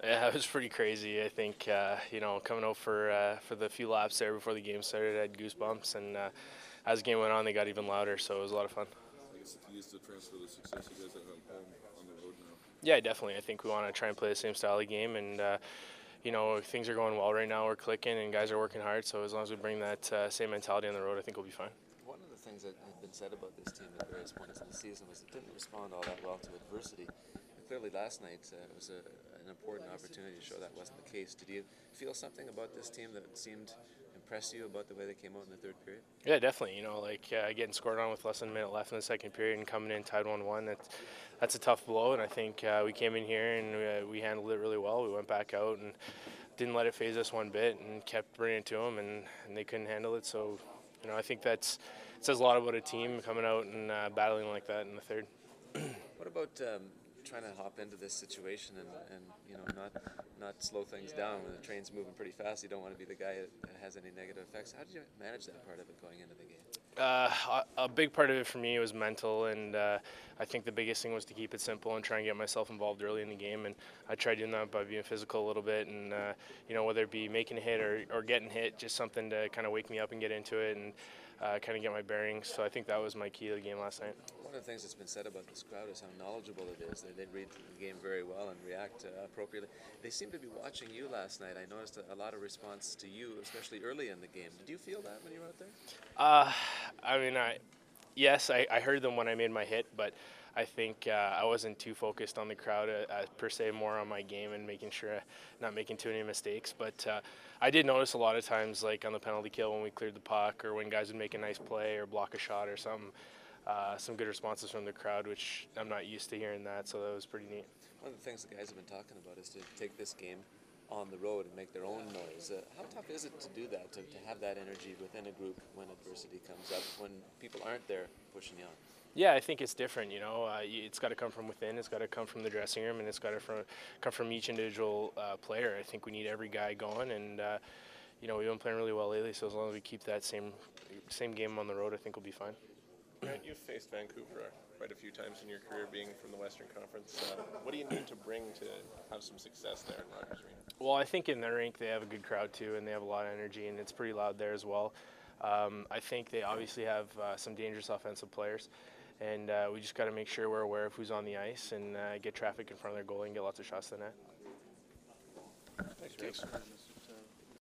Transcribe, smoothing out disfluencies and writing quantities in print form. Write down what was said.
Yeah, it was pretty crazy. I think coming out for the few laps there before the game started, I had goosebumps, and as the game went on, they got even louder. So it was a lot of fun. I guess if you used to transfer the success you guys have at home on the road now. Yeah, definitely. I think we want to try and play the same style of game, and things are going well right now. We're clicking, and guys are working hard. So as long as we bring that same mentality on the road, I think we'll be fine. One of the things that had been said about this team at various points in the season was it didn't respond all that well to adversity. And clearly last night it was an important opportunity to show that wasn't the case. Did you feel something about this team that seemed impress you about the way they came out in the third period? Yeah, definitely. Getting scored on with less than a minute left in the second period and coming in tied 1-1. That's a tough blow, and I think we came in here and we handled it really well. We went back out and didn't let it phase us one bit and kept bringing it to them, and they couldn't handle it. So, I think it says a lot about a team coming out and battling like that in the third. What about trying to hop into this situation and not slow things down when the train's moving pretty fast? You don't want to be the guy that has any negative effects. How did you manage that part of it going into the game? A big part of it for me was mental, and I think the biggest thing was to keep it simple and try and get myself involved early in the game. And I tried doing that by being physical a little bit, and whether it be making a hit or getting hit, just something to kind of wake me up and get into it and kind of get my bearings. So I think that was my key to the game last night. One of the things that's been said about this crowd is how knowledgeable it is. They read the game very well and react appropriately. They seem to be watching you last night. I noticed a lot of response to you, especially early in the game. Did you feel that when you were out there? Yes, I heard them when I made my hit, but I think I wasn't too focused on the crowd per se, more on my game and making sure not making too many mistakes. But I did notice a lot of times, like on the penalty kill when we cleared the puck or when guys would make a nice play or block a shot or something, some good responses from the crowd, which I'm not used to hearing that, so that was pretty neat. One of the things the guys have been talking about is to take this game on the road and make their own noise. How tough is it to do that, to have that energy within a group when adversity comes up, when people aren't there pushing you on? Yeah, I think it's different. It's got to come from within. It's got to come from the dressing room, and it's got to come from each individual player. I think we need every guy going, and we've been playing really well lately. So as long as we keep that same game on the road, I think we'll be fine. Grant, you've faced Vancouver quite a few times in your career, being from the Western Conference. What do you need to bring to have some success there in Rogers Arena? Well, I think in their rink they have a good crowd too, and they have a lot of energy, and it's pretty loud there as well. I think they obviously have some dangerous offensive players, and we just got to make sure we're aware of who's on the ice and get traffic in front of their goalie and get lots of shots to the net. Thanks.